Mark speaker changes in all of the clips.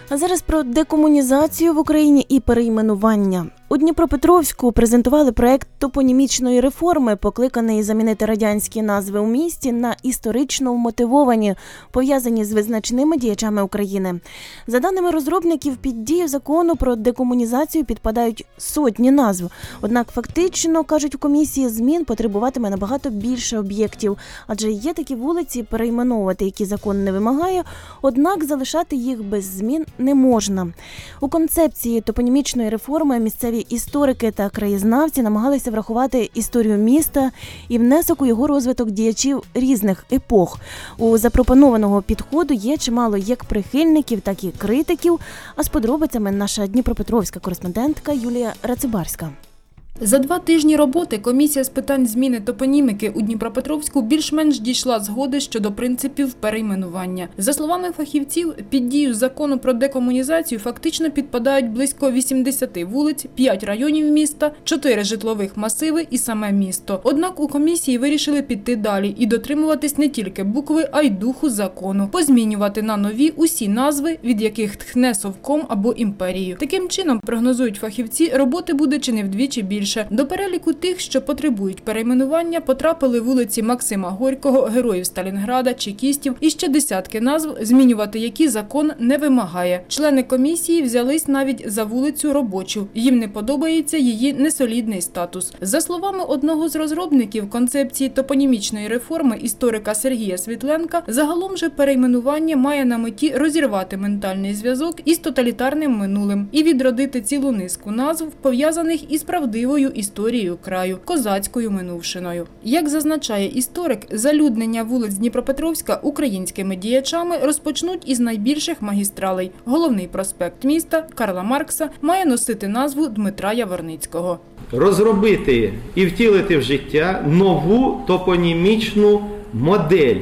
Speaker 1: А зараз про декомунізацію в Україні і перейменування. У Дніпропетровську презентували проєкт топонімічної реформи, покликаний замінити радянські назви у місті на історично вмотивовані, пов'язані з визначними діячами України. За даними розробників, під дію закону про декомунізацію підпадають сотні назв. Однак фактично, кажуть у комісії, змін потребуватиме набагато більше об'єктів, адже є такі вулиці, перейменовувати які закон не вимагає, однак залишати їх без змін не можна. У концепції топонімічної реформи місцеві історики та краєзнавці намагалися врахувати історію міста і внесок у його розвиток діячів різних епох. У запропонованого підходу є чимало як прихильників, так і критиків, а з подробицями наша дніпропетровська кореспондентка Юлія Рацибарська.
Speaker 2: За 2 тижні роботи комісія з питань зміни топоніміки у Дніпропетровську більш-менш дійшла згоди щодо принципів перейменування. За словами фахівців, під дію закону про декомунізацію фактично підпадають близько 80 вулиць, 5 районів міста, 4 житлових масиви і саме місто. Однак у комісії вирішили піти далі і дотримуватись не тільки букви, а й духу закону. Позмінювати на нові усі назви, від яких тхне совком або імперією. Таким чином, прогнозують фахівці, роботи буде чи не вдвічі більше. До переліку тих, що потребують перейменування, потрапили вулиці Максима Горького, Героїв Сталінграда, чекістів і ще десятки назв, змінювати які закон не вимагає. Члени комісії взялись навіть за вулицю Робочу. Їм не подобається її несолідний статус. За словами одного з розробників концепції топонімічної реформи, історика Сергія Світленка, загалом же перейменування має на меті розірвати ментальний зв'язок із тоталітарним минулим і відродити цілу низку назв, пов'язаних із правдивою історією краю, козацькою минувшиною. Як зазначає історик, залюднення вулиць Дніпропетровська українськими діячами розпочнуть із найбільших магістралей. Головний проспект міста Карла Маркса має носити назву Дмитра Яворницького.
Speaker 3: Розробити і втілити в життя нову топонімічну модель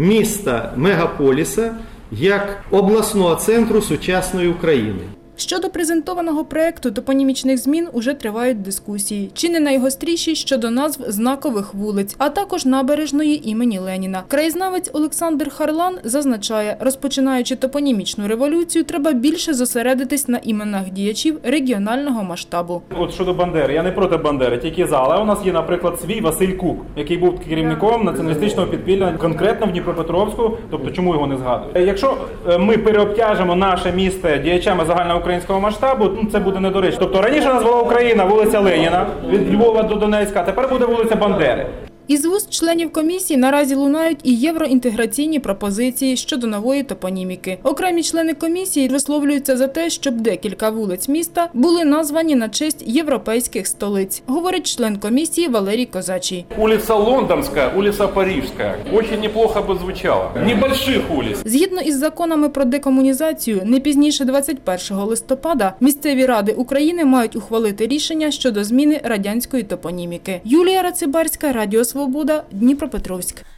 Speaker 3: міста-мегаполіса як обласного центру сучасної України.
Speaker 2: Щодо презентованого проєкту топонімічних змін уже тривають дискусії. Чи не найгостріші щодо назв знакових вулиць, а також набережної імені Леніна. Краєзнавець Олександр Харлан зазначає, розпочинаючи топонімічну революцію, треба більше зосередитись на іменах діячів регіонального масштабу.
Speaker 4: От щодо Бандери, я не проти Бандери, тільки за. Але у нас є, наприклад, свій Василь Кук, який був керівником націоналістичного підпілля конкретно в Дніпропетровську, тобто чому його не згадують. Якщо ми переобтяжимо наше місто діячами загального українського масштабу, це буде недоречно. Тобто раніше нас була Україна, вулиця Леніна, від Львова до Донецька, а тепер буде вулиця Бандери.
Speaker 2: Із вуст членів комісії наразі лунають і євроінтеграційні пропозиції щодо нової топоніміки. Окремі члени комісії висловлюються за те, щоб декілька вулиць міста були названі на честь європейських столиць, говорить член комісії Валерій Козачий.
Speaker 5: Улица Лондонская, улица Парижская. Очень неплохо бы звучало. Небольших улиц.
Speaker 2: Згідно із законами про декомунізацію, не пізніше 21 листопада місцеві ради України мають ухвалити рішення щодо зміни радянської топоніміки. Юлія Рацибарська, Радіо Свобода, Дніпропетровськ.